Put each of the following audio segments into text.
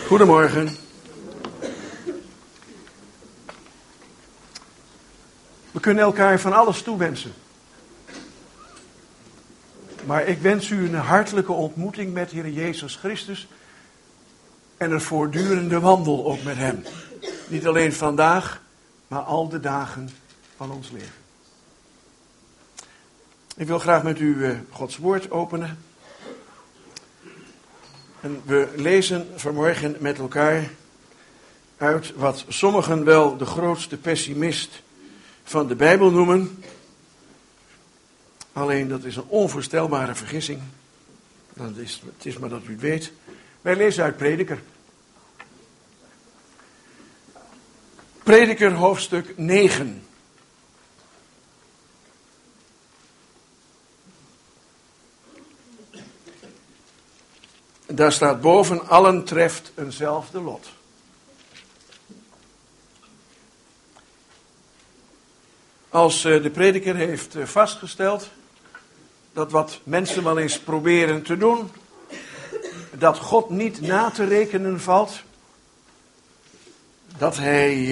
Goedemorgen. We kunnen elkaar van alles toewensen. Maar ik wens u een hartelijke ontmoeting met Heer Jezus Christus en een voortdurende wandel ook met Hem. Niet alleen vandaag, maar al de dagen van ons leven. Ik wil graag met u Gods woord openen. En we lezen vanmorgen met elkaar uit wat sommigen wel de grootste pessimist van de Bijbel noemen. Alleen dat is een onvoorstelbare vergissing. Het is maar dat u het weet. Wij lezen uit Prediker. Prediker hoofdstuk 9. Daar staat boven: allen treft eenzelfde lot. Als de prediker heeft vastgesteld dat wat mensen wel eens proberen te doen, dat God niet na te rekenen valt, dat hij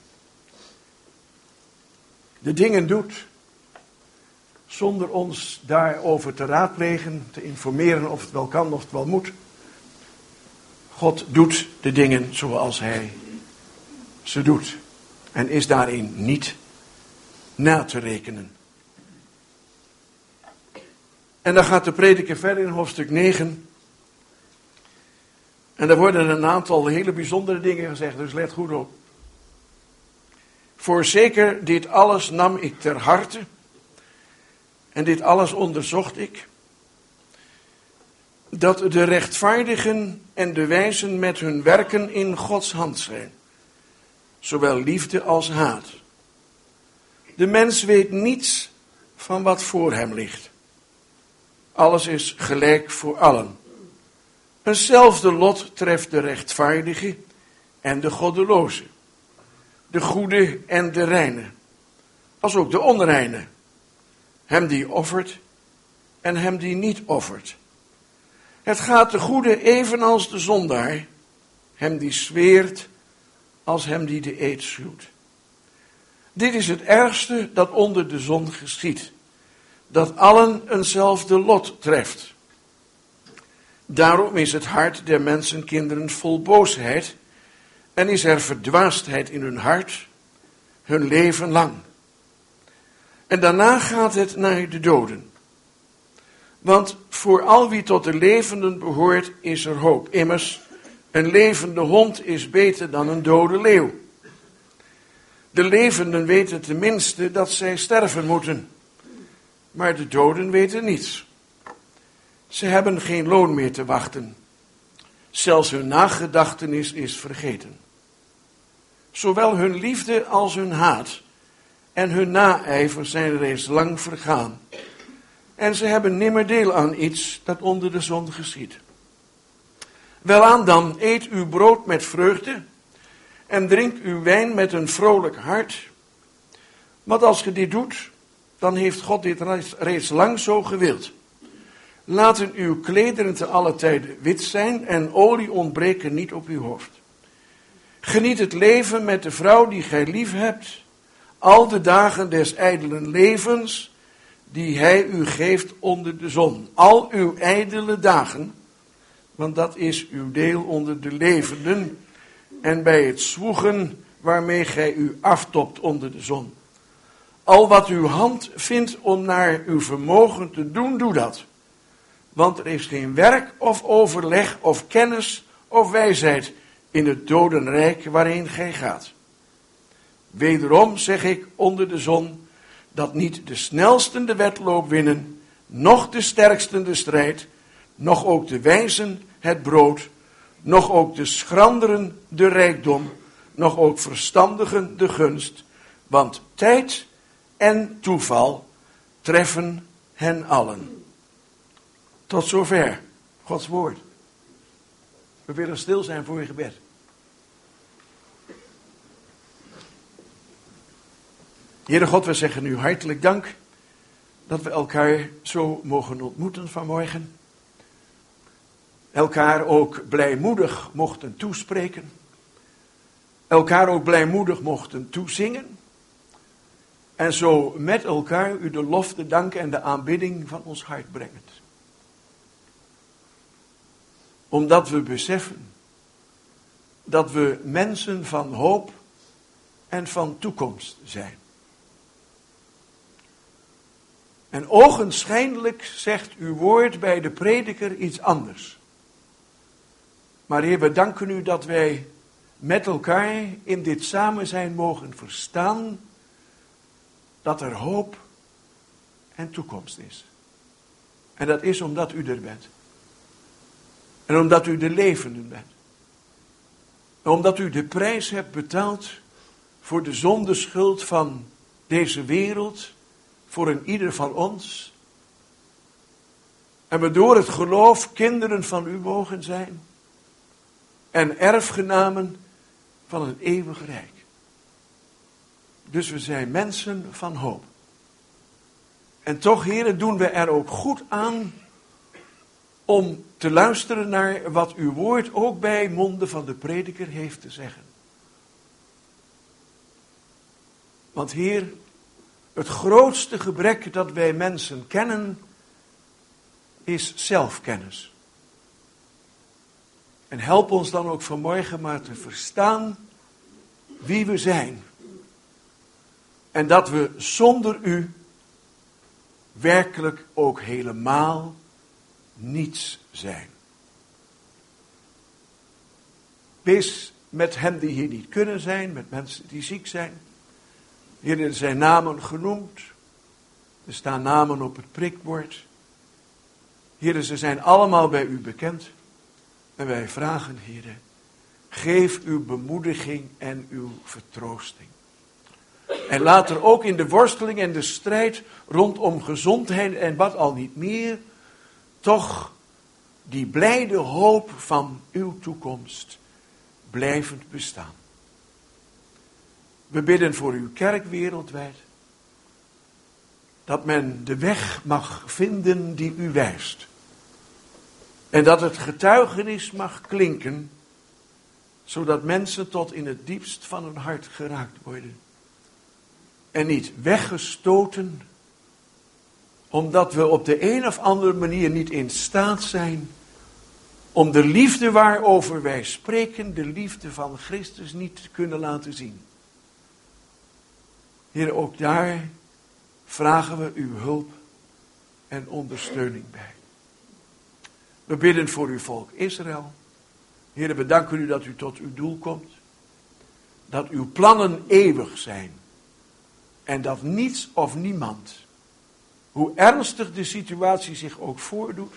de dingen doet zonder ons daarover te raadplegen, te informeren of het wel kan of het wel moet. God doet de dingen zoals hij ze doet en is daarin niet na te rekenen. En dan gaat de prediker verder in hoofdstuk 9. En daar worden een aantal hele bijzondere dingen gezegd, dus let goed op. Voorzeker, dit alles nam ik ter harte. En dit alles onderzocht ik. Dat de rechtvaardigen en de wijzen met hun werken in Gods hand zijn. Zowel liefde als haat. De mens weet niets van wat voor hem ligt. Alles is gelijk voor allen. Eenzelfde lot treft de rechtvaardige en de goddeloze. De goede en de reine. Als ook de onreine. Hem die offert en hem die niet offert. Het gaat de goede evenals de zondaar. Hem die zweert als hem die de eed schuwt. Dit is het ergste dat onder de zon geschiedt. Dat allen eenzelfde lot treft. Daarom is het hart der mensenkinderen vol boosheid. En is er verdwaasdheid in hun hart, hun leven lang. En daarna gaat het naar de doden. Want voor al wie tot de levenden behoort is er hoop. Immers, een levende hond is beter dan een dode leeuw. De levenden weten tenminste dat zij sterven moeten. Maar de doden weten niets. Ze hebben geen loon meer te wachten. Zelfs hun nagedachtenis is vergeten. Zowel hun liefde als hun haat en hun naijver zijn reeds lang vergaan. En ze hebben nimmer deel aan iets dat onder de zon geschiedt. Welaan dan, eet uw brood met vreugde en drink uw wijn met een vrolijk hart. Want als je dit doet, dan heeft God dit reeds lang zo gewild. Laten uw klederen te alle tijden wit zijn en olie ontbreken niet op uw hoofd. Geniet het leven met de vrouw die gij lief hebt, al de dagen des ijdelen levens, die hij u geeft onder de zon. Al uw ijdele dagen, want dat is uw deel onder de levenden, en bij het zwoegen waarmee gij u aftopt onder de zon. Al wat uw hand vindt om naar uw vermogen te doen, doe dat. Want er is geen werk of overleg of kennis of wijsheid in het dodenrijk waarin gij gaat. Wederom zeg ik onder de zon, dat niet de snelsten de wedloop winnen, noch de sterksten de strijd, noch ook de wijzen het brood, noch ook de schranderen de rijkdom, noch ook verstandigen de gunst, want tijd en toeval treffen hen allen. Tot zover Gods woord. We willen stil zijn voor je gebed. Heere God, we zeggen u hartelijk dank dat we elkaar zo mogen ontmoeten vanmorgen. elkaar ook blijmoedig mochten toespreken, elkaar ook blijmoedig mochten toezingen en zo met elkaar u de lof, de dank en de aanbidding van ons hart brengen. Omdat we beseffen dat we mensen van hoop en van toekomst zijn. En ogenschijnlijk zegt uw woord bij de prediker iets anders. Maar Heer, we danken u dat wij met elkaar in dit samen zijn mogen verstaan dat er hoop en toekomst is. En dat is omdat u er bent. En omdat u de levende bent. En omdat u de prijs hebt betaald voor de zondeschuld van deze wereld, voor een ieder van ons. En we door het geloof kinderen van u mogen zijn. En erfgenamen van een eeuwig rijk. Dus we zijn mensen van hoop. En toch, heren, doen we er ook goed aan om te luisteren naar wat uw woord ook bij monden van de prediker heeft te zeggen. Want Heer, het grootste gebrek dat wij mensen kennen is zelfkennis. En help ons dan ook vanmorgen maar te verstaan wie we zijn. En dat we zonder u werkelijk ook helemaal niets zijn. Wees met hen die hier niet kunnen zijn, met mensen die ziek zijn. Heer, er zijn namen genoemd. Er staan namen op het prikbord. Heer, ze zijn allemaal bij u bekend. En wij vragen, Heer, geef uw bemoediging en uw vertroosting. En laat er ook in de worsteling en de strijd rondom gezondheid en wat al niet meer, toch die blijde hoop van uw toekomst blijvend bestaan. We bidden voor uw kerk wereldwijd, dat men de weg mag vinden die u wijst. En dat het getuigenis mag klinken, zodat mensen tot in het diepst van hun hart geraakt worden. En niet weggestoten, omdat we op de een of andere manier niet in staat zijn om de liefde waarover wij spreken, de liefde van Christus, niet te kunnen laten zien. Heer, ook daar vragen we uw hulp en ondersteuning bij. We bidden voor uw volk Israël. Heer, we danken u dat u tot uw doel komt. Dat uw plannen eeuwig zijn. En dat niets of niemand, hoe ernstig de situatie zich ook voordoet,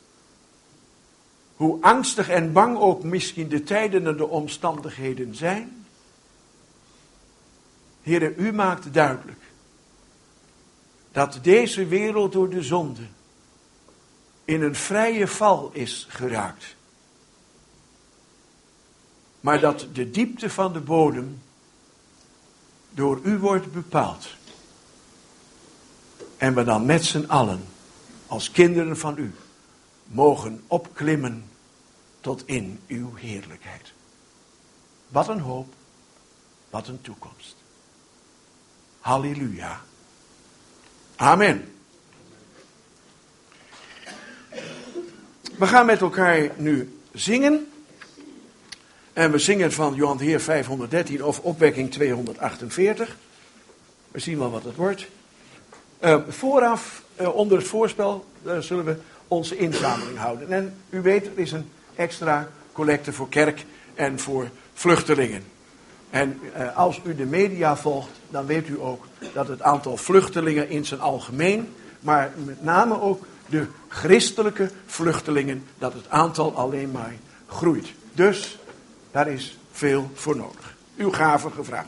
hoe angstig en bang ook misschien de tijden en de omstandigheden zijn. Heere, u maakt duidelijk dat deze wereld door de zonde in een vrije val is geraakt. Maar dat de diepte van de bodem door u wordt bepaald. En we dan met z'n allen, als kinderen van u, mogen opklimmen tot in uw heerlijkheid. Wat een hoop, wat een toekomst. Halleluja. Amen. We gaan met elkaar nu zingen. En we zingen van Johan de Heer 513 of opwekking 248. We zien wel wat het wordt. Vooraf, onder het voorspel, zullen we onze inzameling houden. En u weet, er is een extra collecte voor kerk en voor vluchtelingen. En als u de media volgt, dan weet u ook dat het aantal vluchtelingen in zijn algemeen, maar met name ook de christelijke vluchtelingen, dat het aantal alleen maar groeit. Dus daar is veel voor nodig. Uw gave gevraagd.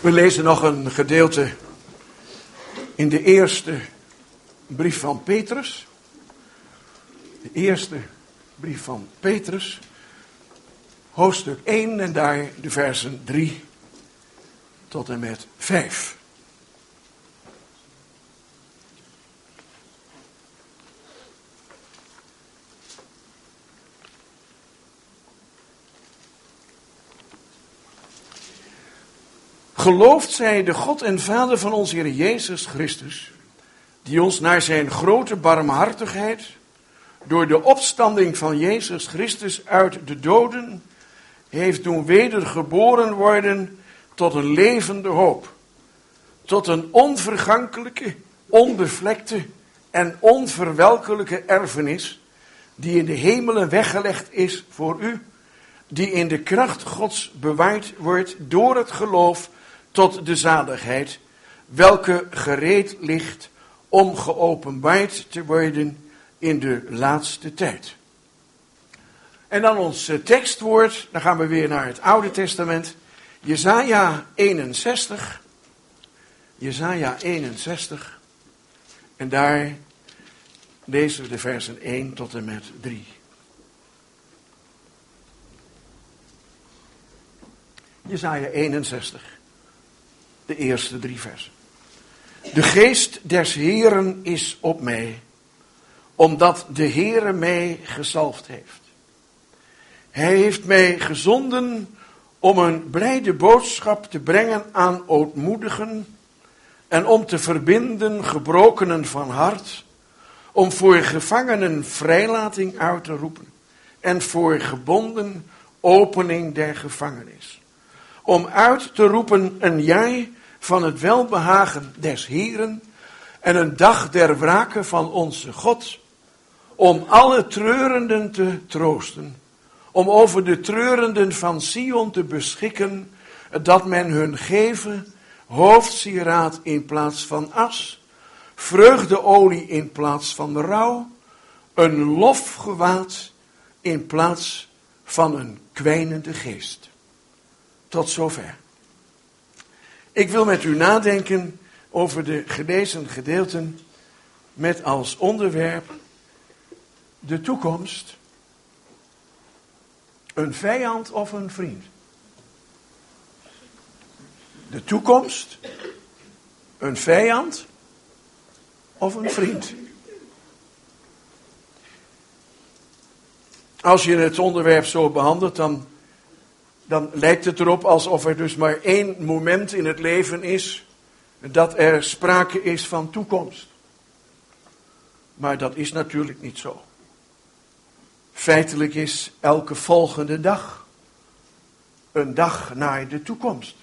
We lezen nog een gedeelte in de eerste brief van Petrus. De eerste brief van Petrus, hoofdstuk 1 en daar de versen 3 tot en met 5. Geloofd zij de God en Vader van onze Heer Jezus Christus, die ons naar zijn grote barmhartigheid, door de opstanding van Jezus Christus uit de doden, heeft doen wedergeboren worden tot een levende hoop, tot een onvergankelijke, onbevlekte en onverwelkelijke erfenis, die in de hemelen weggelegd is voor u, die in de kracht Gods bewaard wordt door het geloof tot de zaligheid, welke gereed ligt om geopenbaard te worden in de laatste tijd. En dan ons tekstwoord, dan gaan we weer naar het Oude Testament, Jesaja 61. Jesaja 61. En daar lezen we de versen 1 tot en met 3. Jesaja 61. De eerste 3 versen. De geest des Heeren is op mij, omdat de Heere mij gezalfd heeft. Hij heeft mij gezonden om een blijde boodschap te brengen aan ootmoedigen en om te verbinden gebrokenen van hart, om voor gevangenen vrijlating uit te roepen en voor gebonden opening der gevangenis. Om uit te roepen een jaar van het welbehagen des Heeren en een dag der wrake van onze God, om alle treurenden te troosten, om over de treurenden van Sion te beschikken, dat men hun geven hoofdsieraad in plaats van as, vreugdeolie in plaats van rouw, een lofgewaad in plaats van een kwijnende geest. Tot zover. Ik wil met u nadenken over de gelezen gedeelten met als onderwerp de toekomst, een vijand of een vriend. De toekomst, een vijand of een vriend. Als je het onderwerp zo behandelt, dan lijkt het erop alsof er dus maar één moment in het leven is dat er sprake is van toekomst. Maar dat is natuurlijk niet zo. Feitelijk is elke volgende dag een dag naar de toekomst.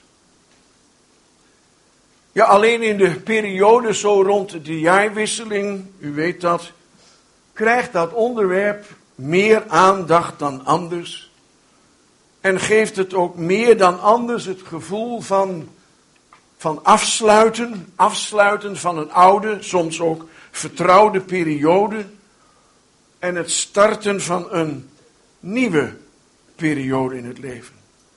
Ja, alleen in de periode zo rond de jaarwisseling, u weet dat, krijgt dat onderwerp meer aandacht dan anders. En geeft het ook meer dan anders het gevoel van afsluiten van een oude, soms ook vertrouwde periode. En het starten van een nieuwe periode in het leven.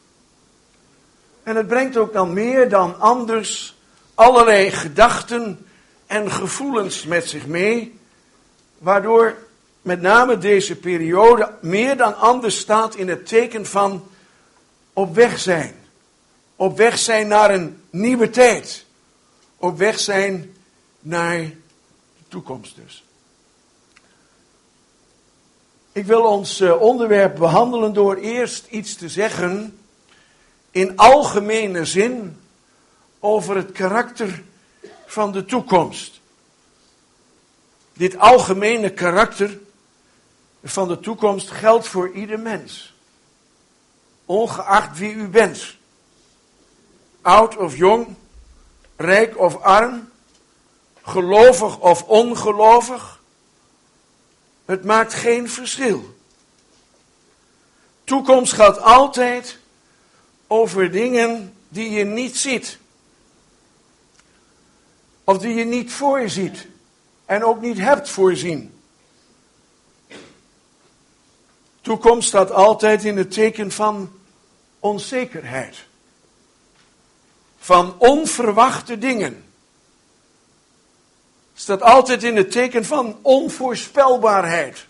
En het brengt ook dan meer dan anders allerlei gedachten en gevoelens met zich mee, waardoor met name deze periode meer dan anders staat in het teken van op weg zijn. Op weg zijn naar een nieuwe tijd. Op weg zijn naar de toekomst dus. Ik wil ons onderwerp behandelen door eerst iets te zeggen in algemene zin over het karakter van de toekomst. Dit algemene karakter van de toekomst geldt voor ieder mens. Ongeacht wie u bent. Oud of jong, rijk of arm, gelovig of ongelovig. Het maakt geen verschil. Toekomst gaat altijd over dingen die je niet ziet. Of die je niet voorziet. En ook niet hebt voorzien. Toekomst staat altijd in het teken van onzekerheid. van onverwachte dingen. Het staat altijd in het teken van onvoorspelbaarheid.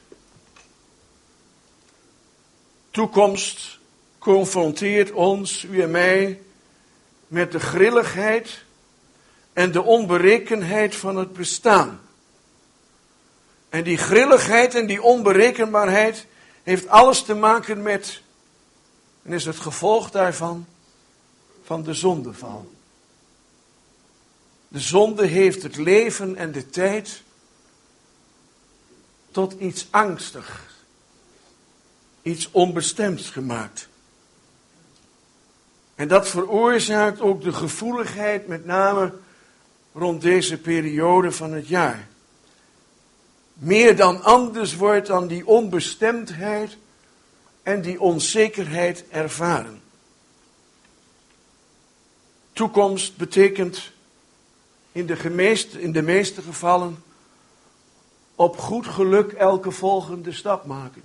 Toekomst confronteert ons, u en mij, met de grilligheid en de onberekenheid van het bestaan. En die grilligheid en die onberekenbaarheid heeft alles te maken met, en is het gevolg daarvan, van de zondeval. De zonde heeft het leven en de tijd tot iets angstigs, iets onbestemds gemaakt. En dat veroorzaakt ook de gevoeligheid, met name rond deze periode van het jaar. Meer dan anders wordt dan die onbestemdheid en die onzekerheid ervaren. Toekomst betekent in de meeste gevallen op goed geluk elke volgende stap maken.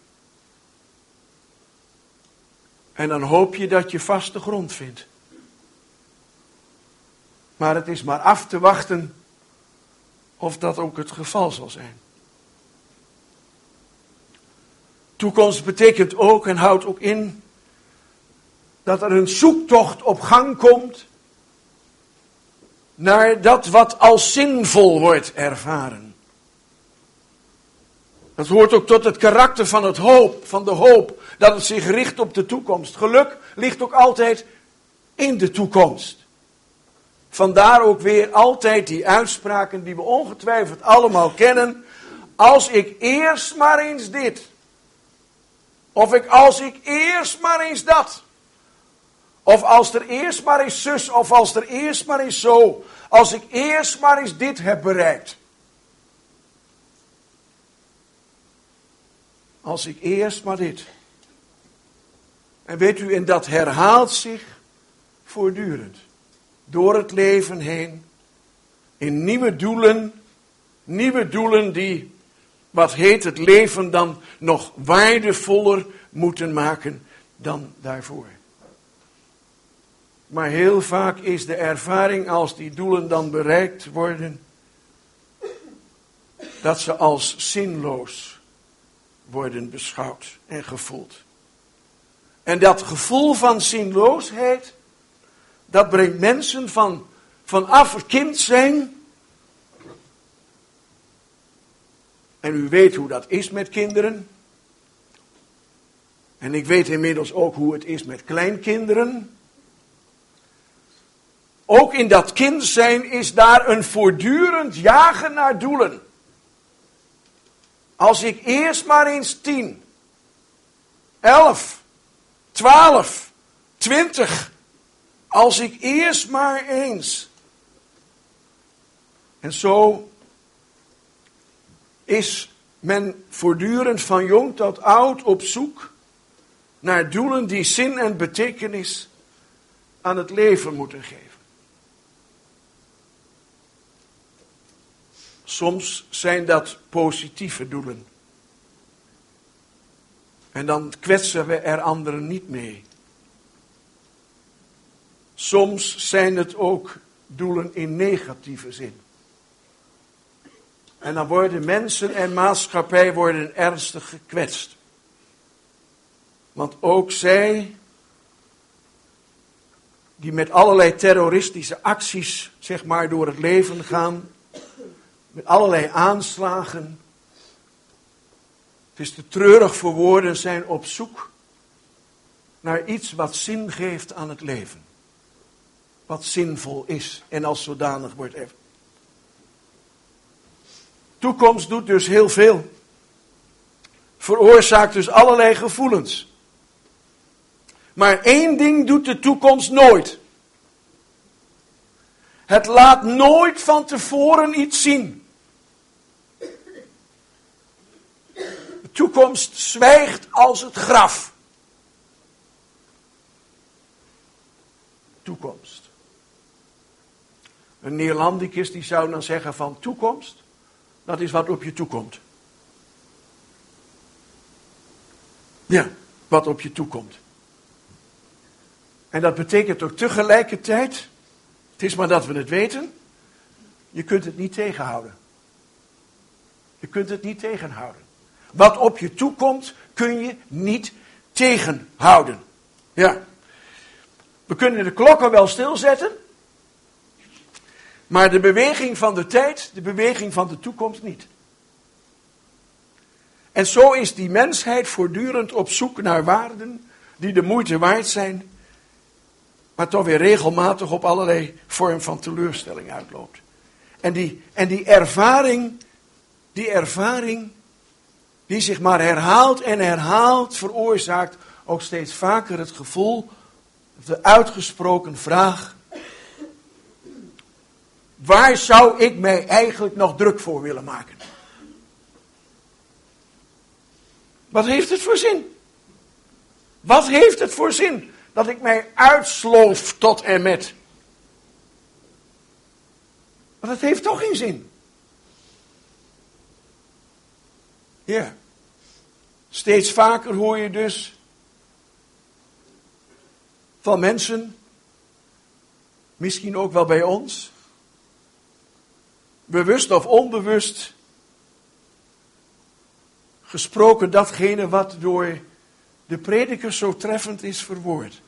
En dan hoop je dat je vaste grond vindt. Maar het is maar af te wachten of dat ook het geval zal zijn. Toekomst betekent ook en houdt ook in dat er een zoektocht op gang komt naar dat wat als zinvol wordt ervaren. Dat hoort ook tot het karakter van de hoop, dat het zich richt op de toekomst. Geluk ligt ook altijd in de toekomst. Vandaar ook weer altijd die uitspraken die we ongetwijfeld allemaal kennen. Als ik eerst maar eens dit. Of als ik eerst maar eens dat. Of als er eerst maar eens zus. Of als er eerst maar eens zo. Als ik eerst maar eens dit heb bereikt. Als ik eerst maar dit. En weet u, en dat herhaalt zich voortdurend. Door het leven heen. In nieuwe doelen die, wat heet het leven dan, nog waardevoller moeten maken dan daarvoor. Maar heel vaak is de ervaring als die doelen dan bereikt worden, dat ze als zinloos worden beschouwd en gevoeld. En dat gevoel van zinloosheid, dat brengt mensen vanaf het kind zijn. En u weet hoe dat is met kinderen. En ik weet inmiddels ook hoe het is met kleinkinderen. Ook in dat kind zijn is daar een voortdurend jagen naar doelen. Als ik eerst maar eens 10, 11, 12, 20, als ik eerst maar eens. En zo is men voortdurend van jong tot oud op zoek naar doelen die zin en betekenis aan het leven moeten geven. Soms zijn dat positieve doelen. En dan kwetsen we er anderen niet mee. Soms zijn het ook doelen in negatieve zin. En dan worden mensen en maatschappij worden ernstig gekwetst. Want ook zij, die met allerlei terroristische acties, zeg maar, door het leven gaan, met allerlei aanslagen, het is te treurig voor woorden, zijn op zoek naar iets wat zin geeft aan het leven. Wat zinvol is en als zodanig wordt ervaren. Toekomst doet dus heel veel. Veroorzaakt dus allerlei gevoelens. Maar één ding doet de toekomst nooit. Het laat nooit van tevoren iets zien. De toekomst zwijgt als het graf. Toekomst. Een Neerlandicus die zou dan zeggen van toekomst, dat is wat op je toekomt. Ja, wat op je toekomt. En dat betekent ook tegelijkertijd Het is maar dat we het weten. Je kunt het niet tegenhouden. Je kunt het niet tegenhouden. Wat op je toekomt, kun je niet tegenhouden. Ja. We kunnen de klokken wel stilzetten. Maar de beweging van de tijd, de beweging van de toekomst niet. En zo is die mensheid voortdurend op zoek naar waarden die de moeite waard zijn, maar toch weer regelmatig op allerlei vormen van teleurstelling uitloopt. En die ervaring die zich maar herhaalt en herhaalt, veroorzaakt ook steeds vaker het gevoel, de uitgesproken vraag: waar zou ik mij eigenlijk nog druk voor willen maken? Wat heeft het voor zin? Wat heeft het voor zin dat ik mij uitsloof tot en met? Maar dat heeft toch geen zin. Ja. Steeds vaker hoor je dus van mensen, misschien ook wel bij ons, bewust of onbewust, gesproken datgene wat door de prediker zo treffend is verwoord.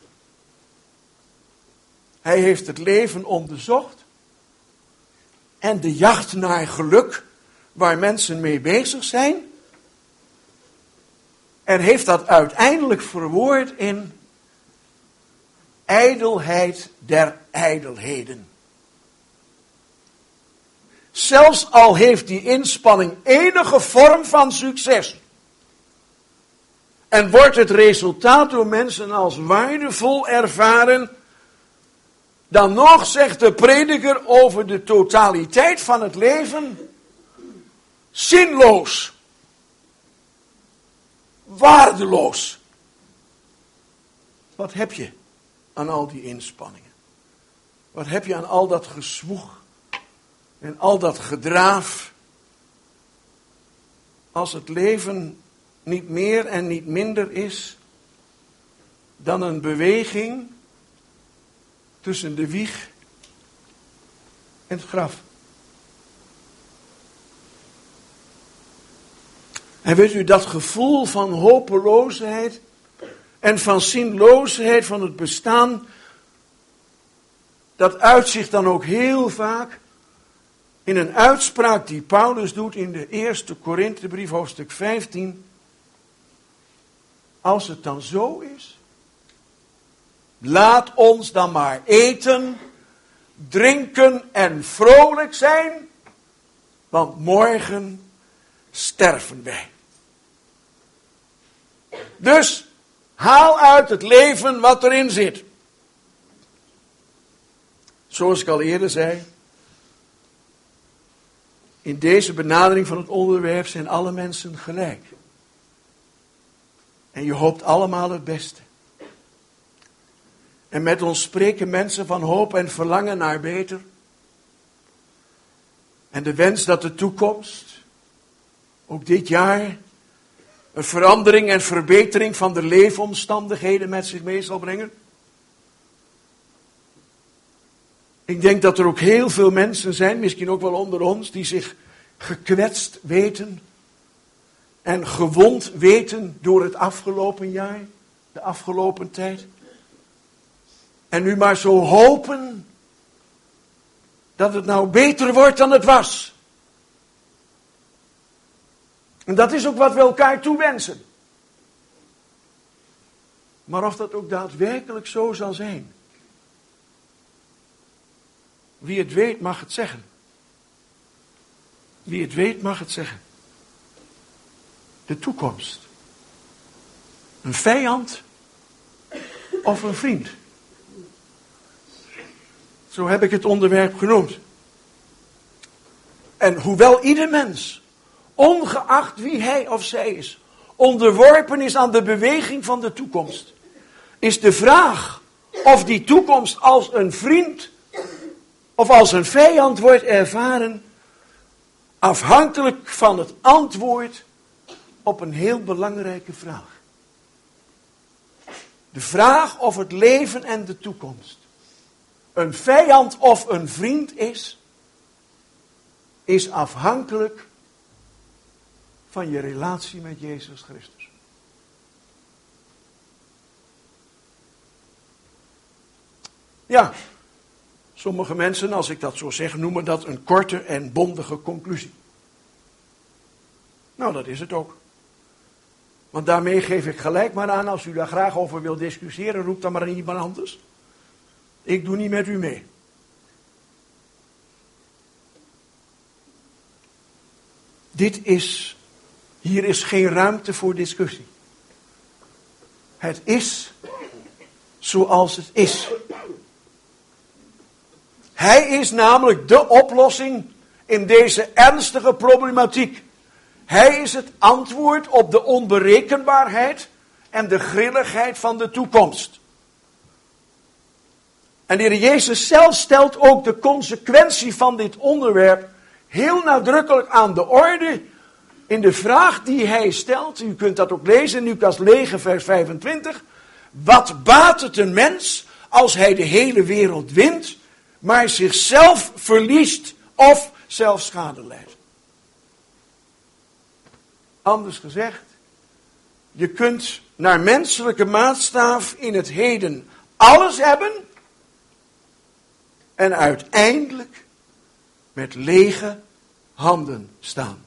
Hij heeft het leven onderzocht en de jacht naar geluk waar mensen mee bezig zijn, en heeft dat uiteindelijk verwoord in ijdelheid der ijdelheden. Zelfs al heeft die inspanning enige vorm van succes, en wordt het resultaat door mensen als waardevol ervaren, dan nog zegt de prediker over de totaliteit van het leven: zinloos, waardeloos. Wat heb je aan al die inspanningen? Wat heb je aan al dat gezwoeg en al dat gedraaf, als het leven niet meer en niet minder is dan een beweging tussen de wieg en het graf? En weet u, dat gevoel van hopeloosheid en van zinloosheid van het bestaan, dat uit zich dan ook heel vaak in een uitspraak die Paulus doet in de eerste Korinthebrief, hoofdstuk 15. Als het dan zo is, laat ons dan maar eten, drinken en vrolijk zijn, want morgen sterven wij. Dus haal uit het leven wat erin zit. Zoals ik al eerder zei, in deze benadering van het onderwerp zijn alle mensen gelijk. En je hoopt allemaal het beste. En met ons spreken mensen van hoop en verlangen naar beter. En de wens dat de toekomst, ook dit jaar, een verandering en verbetering van de leefomstandigheden met zich mee zal brengen. Ik denk dat er ook heel veel mensen zijn, misschien ook wel onder ons, die zich gekwetst weten en gewond weten door het afgelopen jaar, de afgelopen tijd. En nu maar zo hopen dat het nou beter wordt dan het was. En dat is ook wat we elkaar toewensen. Maar of dat ook daadwerkelijk zo zal zijn. Wie het weet mag het zeggen. Wie het weet mag het zeggen. De toekomst. Een vijand of een vriend. Zo heb ik het onderwerp genoemd. En hoewel ieder mens, ongeacht wie hij of zij is, onderworpen is aan de beweging van de toekomst, is de vraag of die toekomst als een vriend of als een vijand wordt ervaren, afhankelijk van het antwoord op een heel belangrijke vraag. De vraag of het leven en de toekomst een vijand of een vriend is afhankelijk van je relatie met Jezus Christus. Ja, sommige mensen, als ik dat zo zeg, noemen dat een korte en bondige conclusie. Nou, dat is het ook. Want daarmee geef ik gelijk maar aan, als u daar graag over wilt discussiëren, roep dan maar aan iemand anders. Ik doe niet met u mee. Hier is geen ruimte voor discussie. Het is zoals het is. Hij is namelijk de oplossing in deze ernstige problematiek. Hij is het antwoord op de onberekenbaarheid en de grilligheid van de toekomst. En de Heer Jezus zelf stelt ook de consequentie van dit onderwerp heel nadrukkelijk aan de orde in de vraag die hij stelt. U kunt dat ook lezen in Lucas 9 vers 25. Wat baat het een mens als hij de hele wereld wint, maar zichzelf verliest of zelf schade leidt? Anders gezegd, je kunt naar menselijke maatstaf in het heden alles hebben en uiteindelijk met lege handen staan.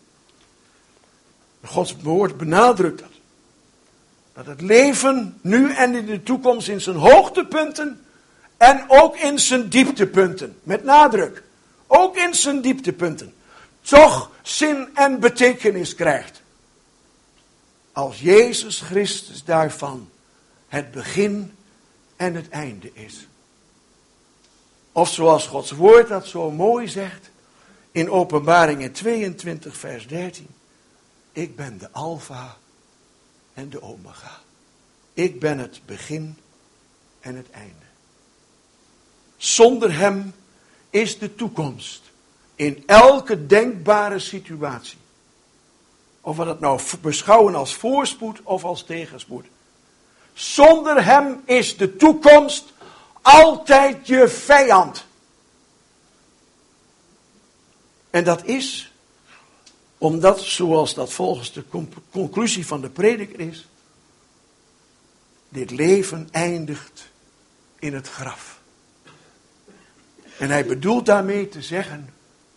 Gods woord benadrukt dat. Dat het leven nu en in de toekomst in zijn hoogtepunten en ook in zijn dieptepunten, met nadruk, ook in zijn dieptepunten, toch zin en betekenis krijgt. Als Jezus Christus daarvan het begin en het einde is. Of zoals Gods woord dat zo mooi zegt in Openbaringen 22 vers 13. Ik ben de Alfa en de Omega. Ik ben het begin en het einde. Zonder hem is de toekomst in elke denkbare situatie. Of we dat nou beschouwen als voorspoed of als tegenspoed. Zonder hem is de toekomst altijd je vijand. En dat is omdat, zoals dat volgens de conclusie van de prediker is, dit leven eindigt in het graf. En hij bedoelt daarmee te zeggen,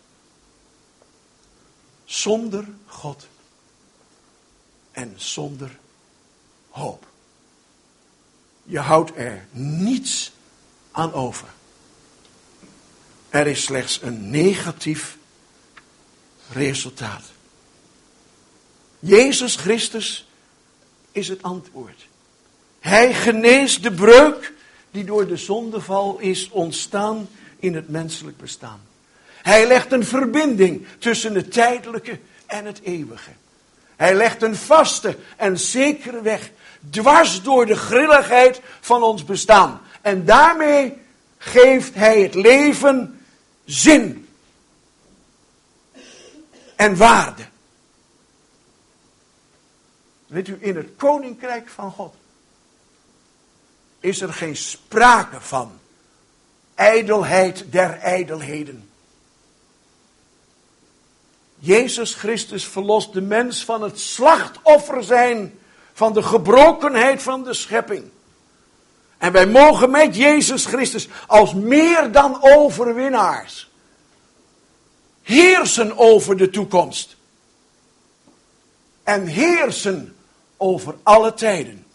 zonder God en zonder hoop. Je houdt er niets aan over. Er is slechts een negatief resultaat. Jezus Christus is het antwoord. Hij geneest de breuk die door de zondeval is ontstaan in het menselijk bestaan. Hij legt een verbinding tussen het tijdelijke en het eeuwige. Hij legt een vaste en zekere weg dwars door de grilligheid van ons bestaan. En daarmee geeft hij het leven zin en waarde. Weet u, in het koninkrijk van God is er geen sprake van ijdelheid der ijdelheden. Jezus Christus verlost de mens van het slachtoffer zijn van de gebrokenheid van de schepping. En wij mogen met Jezus Christus als meer dan overwinnaars heersen over de toekomst. En heersen over alle tijden.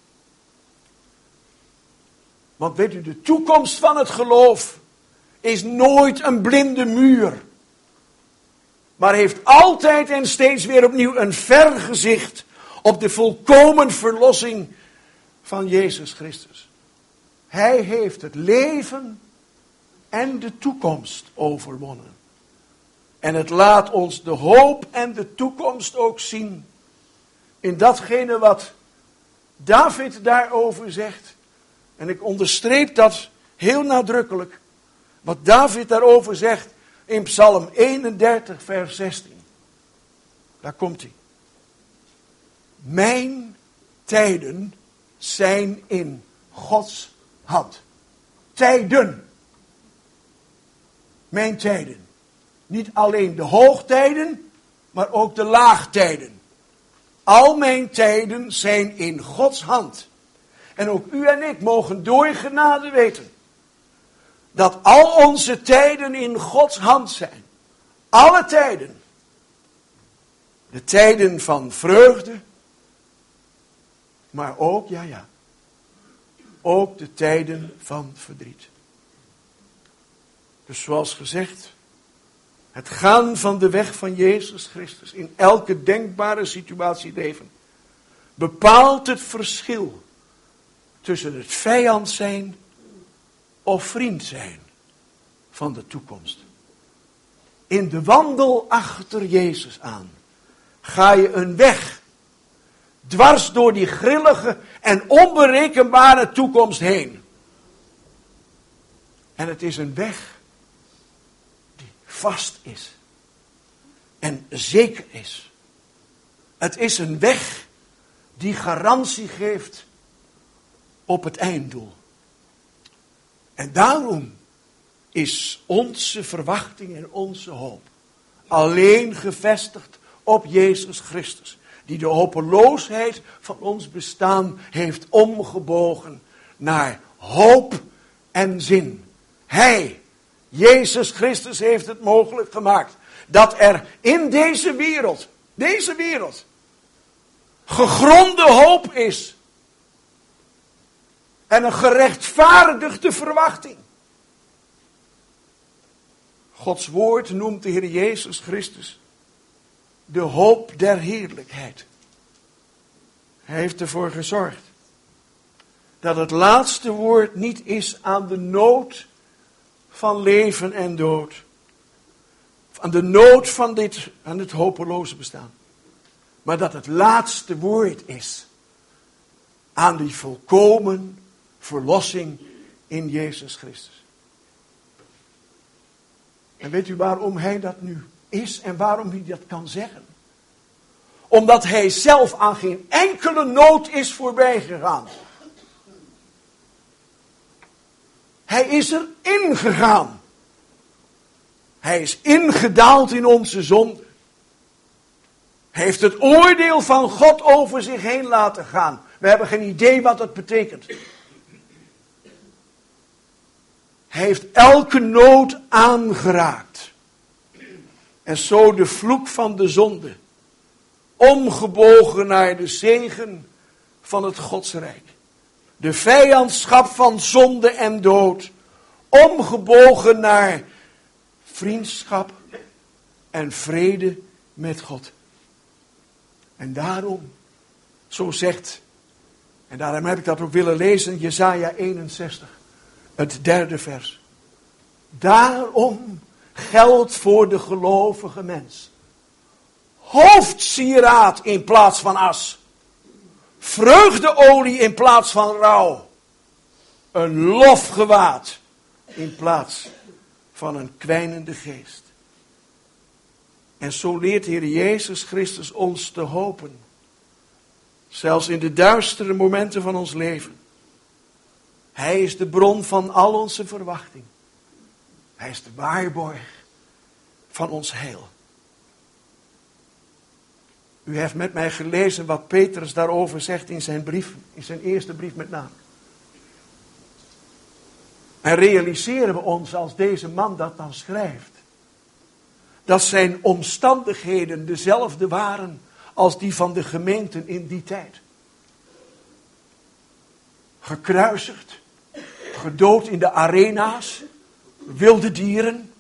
Want weet u, de toekomst van het geloof is nooit een blinde muur. Maar heeft altijd en steeds weer opnieuw een vergezicht op de volkomen verlossing van Jezus Christus. Hij heeft het leven en de toekomst overwonnen. En het laat ons de hoop en de toekomst ook zien in datgene wat David daarover zegt. En ik onderstreep dat heel nadrukkelijk. Wat David daarover zegt in Psalm 31 vers 16. Daar komt hij. Mijn tijden zijn in Gods hand. Tijden. mijn tijden. Niet alleen de hoogtijden, maar ook de laagtijden. Al mijn tijden zijn in Gods hand. En ook u en ik mogen door genade weten dat al onze tijden in Gods hand zijn. Alle tijden. De tijden van vreugde, maar ook, ook de tijden van verdriet. Dus zoals gezegd, het gaan van de weg van Jezus Christus in elke denkbare situatie leven, bepaalt het verschil tussen het vijand zijn of vriend zijn van de toekomst. In de wandel achter Jezus aan ga je een weg dwars door die grillige en onberekenbare toekomst heen. En het is een weg die vast is en zeker is. Het is een weg die garantie geeft op het einddoel. En daarom is onze verwachting en onze hoop alleen gevestigd op Jezus Christus, die de hopeloosheid van ons bestaan heeft omgebogen naar hoop en zin. Hij, Jezus Christus, heeft het mogelijk gemaakt dat er in deze wereld, gegronde hoop is. En een gerechtvaardigde verwachting. Gods woord noemt de Heer Jezus Christus de hoop der heerlijkheid. Hij heeft ervoor gezorgd dat het laatste woord niet is aan de nood van leven en dood. Aan de nood van aan het hopeloze bestaan. Maar dat het laatste woord is aan die volkomen verlossing in Jezus Christus. En weet u waarom hij dat nu is en waarom hij dat kan zeggen? Omdat hij zelf aan geen enkele nood is voorbij gegaan. Hij is er ingegaan. Hij is ingedaald in onze zonde. Hij heeft het oordeel van God over zich heen laten gaan. We hebben geen idee wat dat betekent. Hij heeft elke nood aangeraakt. En zo de vloek van de zonde omgebogen naar de zegen van het Godsrijk. De vijandschap van zonde en dood omgebogen naar vriendschap en vrede met God. En daarom, zo zegt, en daarom heb ik dat ook willen lezen, Jesaja 61, het 3e vers. Daarom geldt voor de gelovige mens hoofdsieraad in plaats van as, vreugdeolie in plaats van rouw, een lofgewaad in plaats van een kwijnende geest. En zo leert de Heer Jezus Christus ons te hopen, zelfs in de duistere momenten van ons leven. Hij is de bron van al onze verwachting. Hij is de waarborg van ons heil. U heeft met mij gelezen wat Petrus daarover zegt in zijn brief, in zijn eerste brief met name. En realiseren we ons als deze man dat dan schrijft, dat zijn omstandigheden dezelfde waren als die van de gemeenten in die tijd. Gekruisigd, gedood in de arena's, wilde dieren.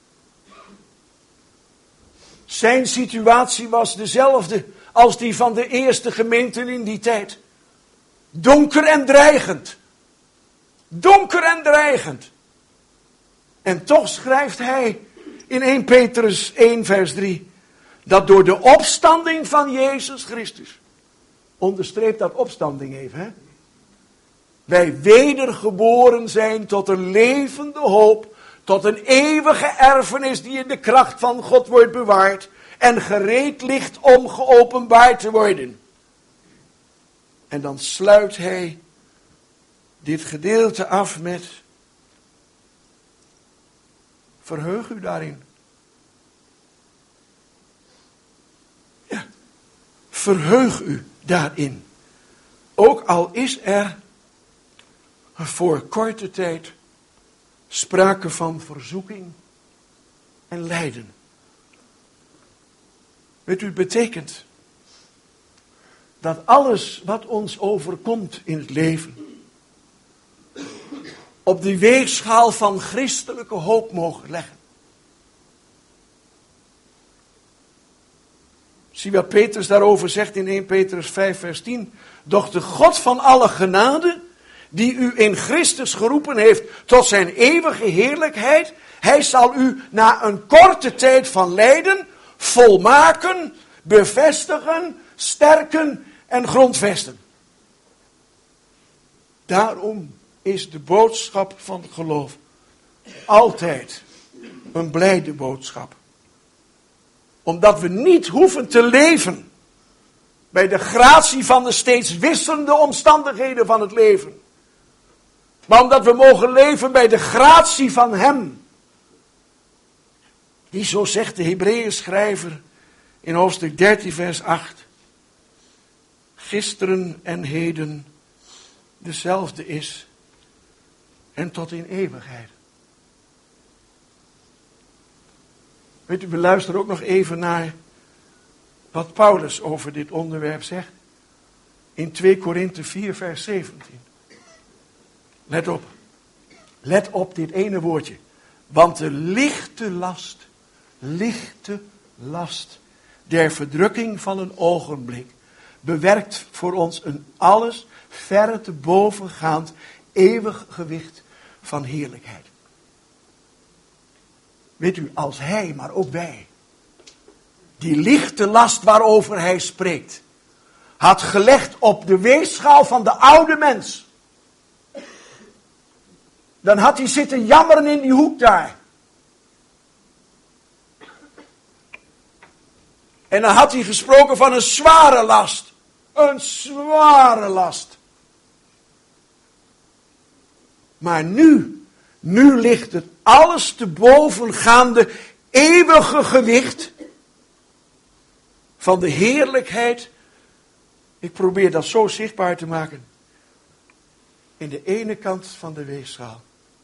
Zijn situatie was dezelfde als die van de eerste gemeenten in die tijd. Donker en dreigend. Donker en dreigend. En toch schrijft hij in 1 Petrus 1 vers 3... dat door de opstanding van Jezus Christus... onderstreep dat opstanding even, hè? Wij wedergeboren zijn tot een levende hoop... tot een eeuwige erfenis die in de kracht van God wordt bewaard... en gereed ligt om geopenbaard te worden. En dan sluit hij dit gedeelte af met... Verheug u daarin. Ja, verheug u daarin. Ook al is er voor korte tijd sprake van verzoeking en lijden. Weet u, het betekent dat alles wat ons overkomt in het leven op de weegschaal van christelijke hoop mogen leggen. Zie wat Petrus daarover zegt in 1 Petrus 5 vers 10. Doch de God van alle genade, die u in Christus geroepen heeft tot zijn eeuwige heerlijkheid, hij zal u na een korte tijd van lijden volmaken, bevestigen, sterken en grondvesten. Daarom is de boodschap van het geloof altijd een blijde boodschap. Omdat we niet hoeven te leven bij de gratie van de steeds wisselende omstandigheden van het leven. Maar omdat we mogen leven bij de gratie van Hem. Die, zo zegt de Hebreeën schrijver in hoofdstuk 13 vers 8. Gisteren en heden dezelfde is en tot in eeuwigheid. Weet u, we luisteren ook nog even naar wat Paulus over dit onderwerp zegt. In 2 Korinthe 4 vers 17. Let op. Let op dit ene woordje. Want de lichte last der verdrukking van een ogenblik bewerkt voor ons een alles verre te bovengaand eeuwig gewicht van heerlijkheid. Weet u, als hij, maar ook wij, die lichte last waarover hij spreekt, had gelegd op de weegschaal van de oude mens, dan had hij zitten jammeren in die hoek daar. En dan had hij gesproken van een zware last. Een zware last. Maar nu ligt het alles te bovengaande eeuwige gewicht van de heerlijkheid. Ik probeer dat zo zichtbaar te maken. In de ene kant van de weegschaal.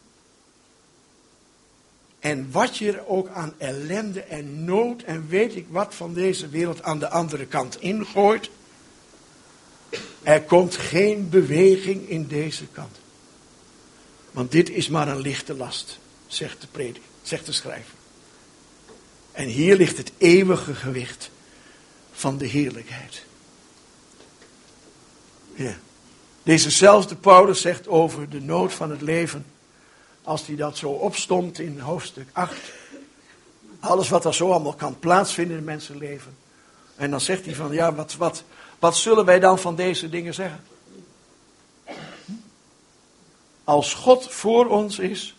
En wat je er ook aan ellende en nood en weet ik wat van deze wereld aan de andere kant ingooit. Er komt geen beweging in deze kant. Want dit is maar een lichte last, zegt de schrijver. En hier ligt het eeuwige gewicht van de heerlijkheid. Ja. Dezezelfde Paulus zegt over de nood van het leven, als hij dat zo opstond in hoofdstuk 8. Alles wat er zo allemaal kan plaatsvinden in het mensenleven. En dan zegt hij van, ja, wat zullen wij dan van deze dingen zeggen? Als God voor ons is,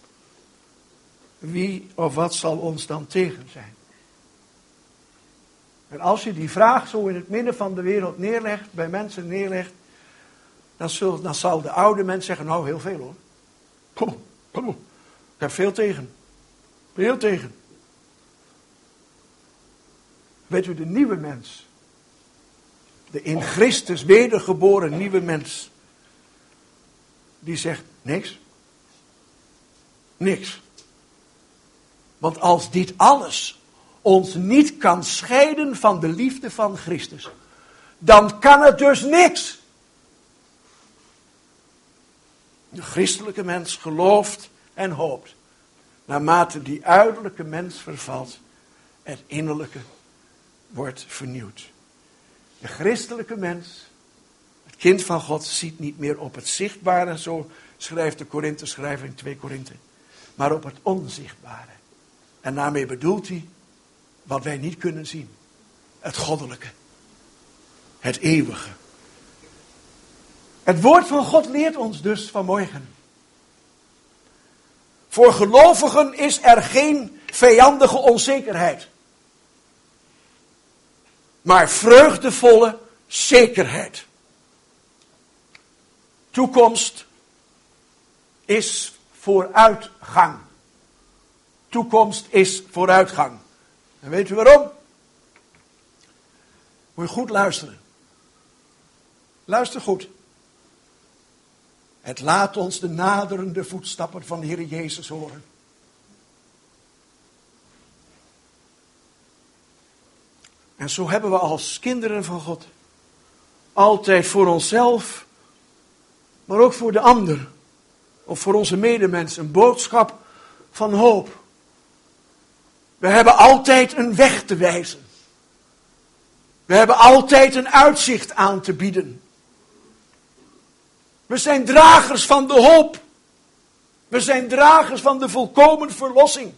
wie of wat zal ons dan tegen zijn? En als je die vraag zo in het midden van de wereld neerlegt, bij mensen neerlegt, dan zal de oude mens zeggen, nou heel veel hoor. Kom, ik heb veel tegen. Veel tegen. Weet u, de nieuwe mens, de in Christus wedergeboren nieuwe mens, die zegt niks. Niks. Want als dit alles ons niet kan scheiden van de liefde van Christus, dan kan het dus niks. De christelijke mens gelooft en hoopt, naarmate die uiterlijke mens vervalt, het innerlijke wordt vernieuwd. De christelijke mens, het kind van God, ziet niet meer op het zichtbare, zo schrijft de Korinthe-schrijver in 2 Korinthe, maar op het onzichtbare. En daarmee bedoelt hij wat wij niet kunnen zien. Het goddelijke. Het eeuwige. Het woord van God leert ons dus vanmorgen. Voor gelovigen is er geen vijandige onzekerheid. Maar vreugdevolle zekerheid. Toekomst is vooruitgang. toekomst is vooruitgang. En weet u waarom? Moet je goed luisteren. Luister goed. Het laat ons de naderende voetstappen van de Heer Jezus horen. En zo hebben we als kinderen van God altijd voor onszelf, maar ook voor de ander, of voor onze medemens, een boodschap van hoop. We hebben altijd een weg te wijzen. We hebben altijd een uitzicht aan te bieden. We zijn dragers van de hoop. We zijn dragers van de volkomen verlossing.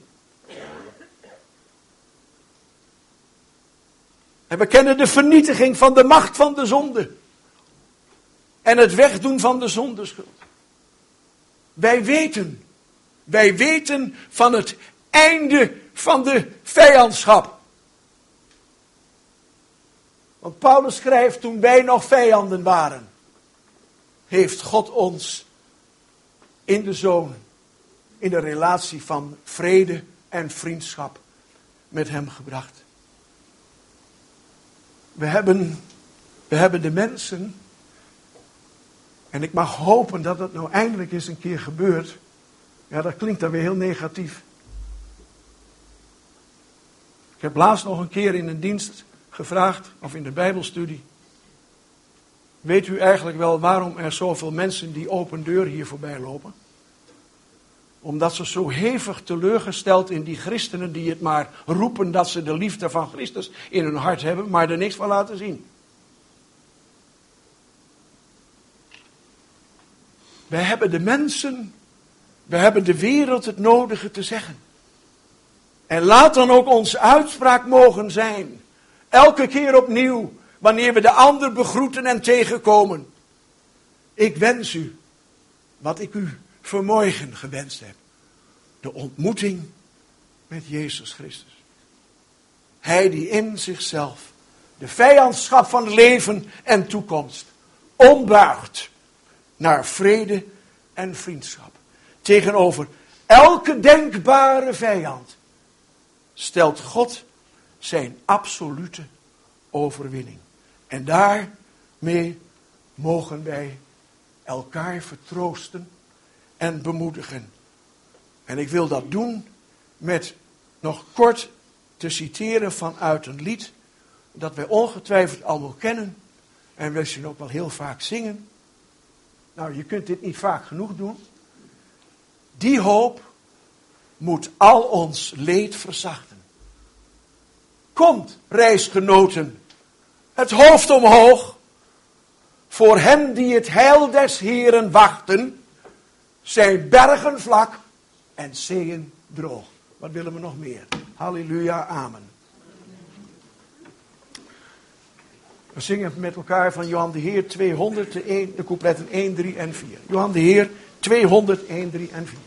En we kennen de vernietiging van de macht van de zonde. En het wegdoen van de zondeschuld. Wij weten van het einde van de vijandschap. Want Paulus schrijft, toen wij nog vijanden waren, heeft God ons in de Zoon, in de relatie van vrede en vriendschap met hem gebracht. We hebben de mensen, en ik mag hopen dat het nou eindelijk eens een keer gebeurt. Ja, dat klinkt dan weer heel negatief. Ik heb laatst nog een keer in een dienst gevraagd, of in de Bijbelstudie. Weet u eigenlijk wel waarom er zoveel mensen die open deur hier voorbij lopen? Omdat ze zo hevig teleurgesteld in die christenen die het maar roepen dat ze de liefde van Christus in hun hart hebben, maar er niks van laten zien. Wij hebben de mensen, we hebben de wereld het nodige te zeggen. En laat dan ook onze uitspraak mogen zijn, elke keer opnieuw, wanneer we de ander begroeten en tegenkomen. Ik wens u wat ik u vanmorgen gewenst heb. De ontmoeting met Jezus Christus. Hij die in zichzelf de vijandschap van leven en toekomst ombuigt naar vrede en vriendschap. Tegenover elke denkbare vijand stelt God zijn absolute overwinning. En daarmee mogen wij elkaar vertroosten en bemoedigen. En ik wil dat doen met nog kort te citeren vanuit een lied dat wij ongetwijfeld allemaal kennen en we zullen ook wel heel vaak zingen. Nou, je kunt dit niet vaak genoeg doen. Die hoop moet al ons leed verzachten. Komt, reisgenoten, het hoofd omhoog, voor hen die het heil des Heeren wachten, zijn bergen vlak en zeeën droog. Wat willen we nog meer? Halleluja, amen. We zingen met elkaar van Johan de Heer 200, de coupletten 1, 3 en 4. Johan de Heer 200, 1, 3 en 4.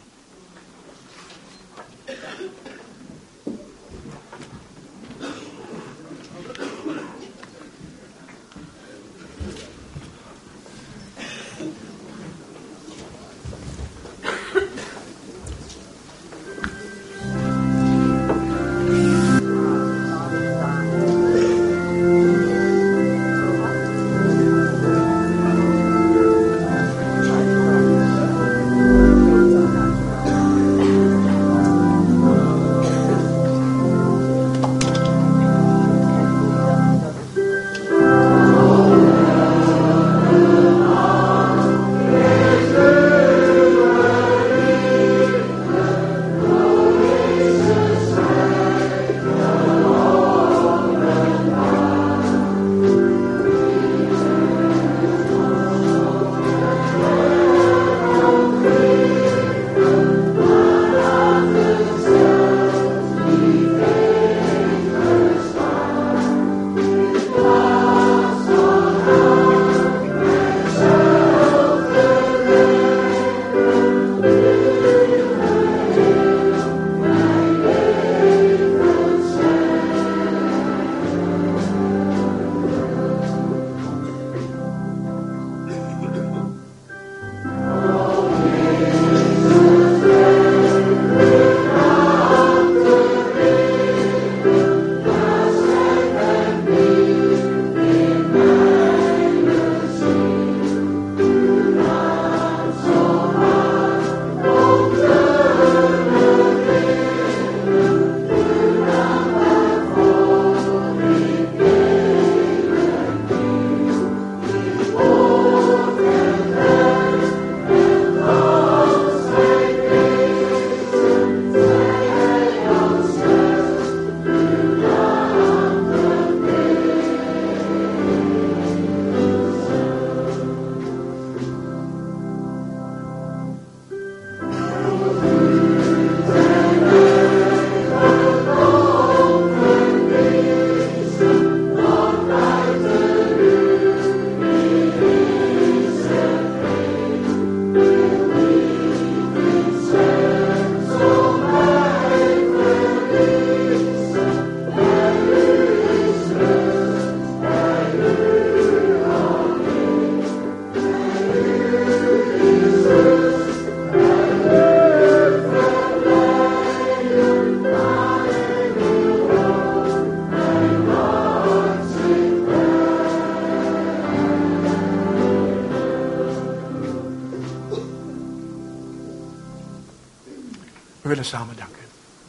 We willen samen danken.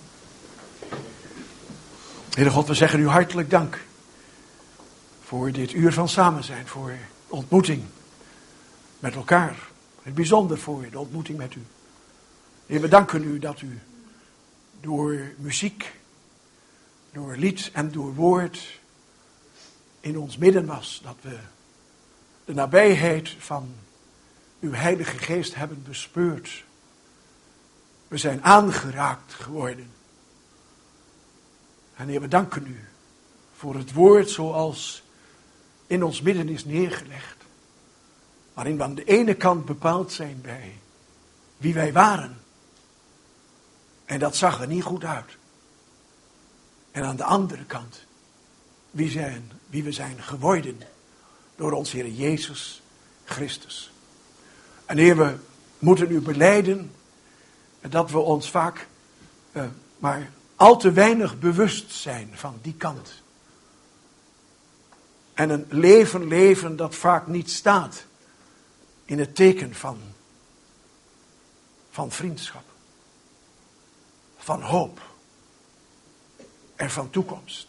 Heere God, we zeggen u hartelijk dank voor dit uur van samen zijn, voor de ontmoeting met elkaar. In het bijzonder voor de ontmoeting met u. Heer, we danken u dat u door muziek, door lied en door woord in ons midden was. Dat we de nabijheid van uw Heilige Geest hebben bespeurd. We zijn aangeraakt geworden. En Heer, we danken u voor het woord zoals in ons midden is neergelegd. Waarin we aan de ene kant bepaald zijn bij wie wij waren. En dat zag er niet goed uit. En aan de andere kant wie we zijn geworden door ons Heer Jezus Christus. En Heer, we moeten u belijden dat we ons vaak maar al te weinig bewust zijn van die kant. En een leven dat vaak niet staat in het teken van vriendschap, van hoop en van toekomst.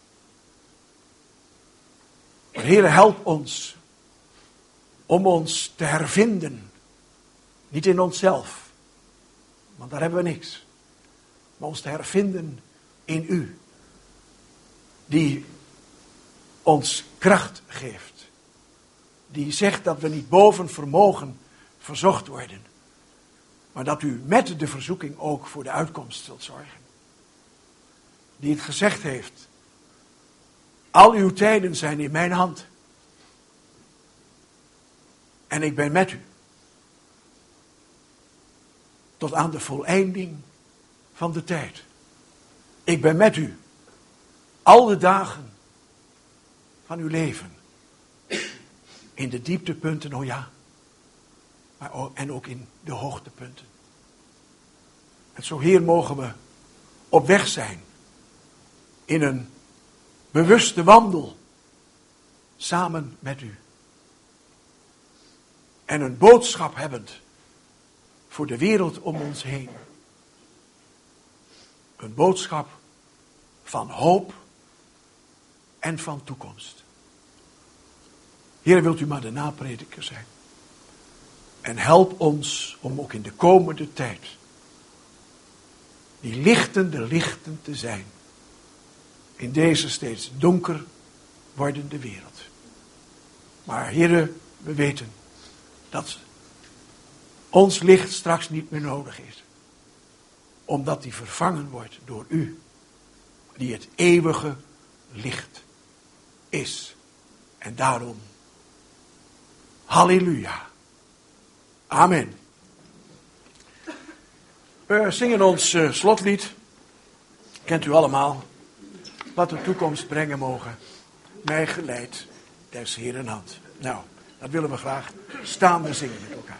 Maar Heere, help ons om ons te hervinden, niet in onszelf, want daar hebben we niks, maar ons te hervinden in u, die ons kracht geeft, die zegt dat we niet boven vermogen verzocht worden, maar dat u met de verzoeking ook voor de uitkomst zult zorgen. Die het gezegd heeft, al uw tijden zijn in mijn hand en ik ben met u tot aan de voleinding van de tijd. Ik ben met u al de dagen van uw leven. In de dieptepunten, oh ja. En ook in de hoogtepunten. En zo, Heer, mogen we op weg zijn. In een bewuste wandel. Samen met u. En een boodschap hebbend. Voor de wereld om ons heen. Een boodschap van hoop en van toekomst. Heer, wilt u maar de naprediker zijn. En help ons om ook in de komende tijd die lichten te zijn. In deze steeds donker wordende wereld. Maar Heer, we weten dat ons licht straks niet meer nodig is. Omdat die vervangen wordt door u. Die het eeuwige licht is. En daarom, halleluja. Amen. We zingen ons slotlied. Kent u allemaal. Wat de toekomst brengen mogen. Mij geleid des Heeren hand. Nou, dat willen we graag staande zingen met elkaar.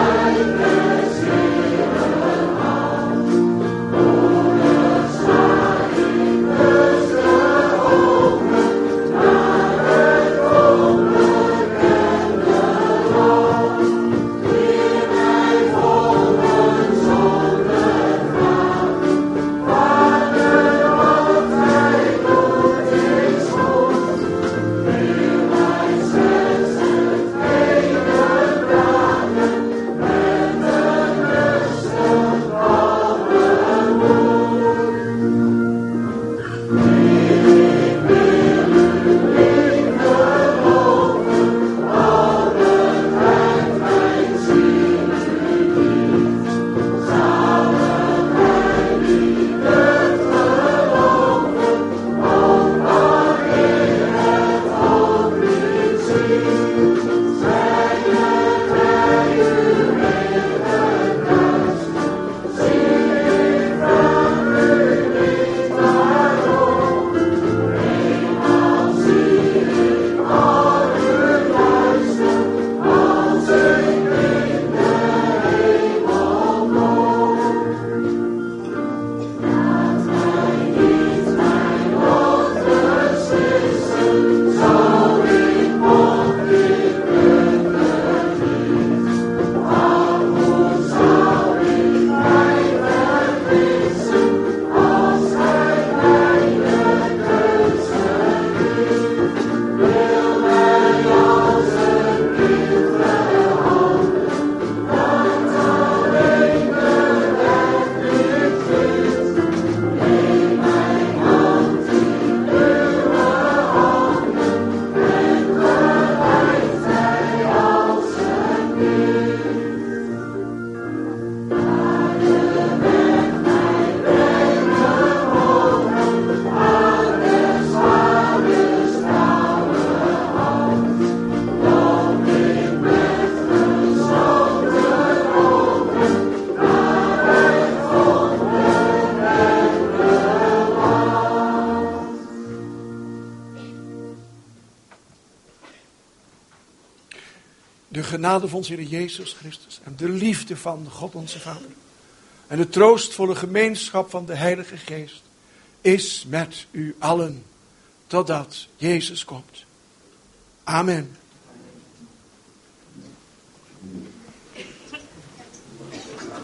Staan De genade van onze Heer Jezus Christus en de liefde van God onze Vader en de troostvolle gemeenschap van de Heilige Geest is met u allen totdat Jezus komt. Amen.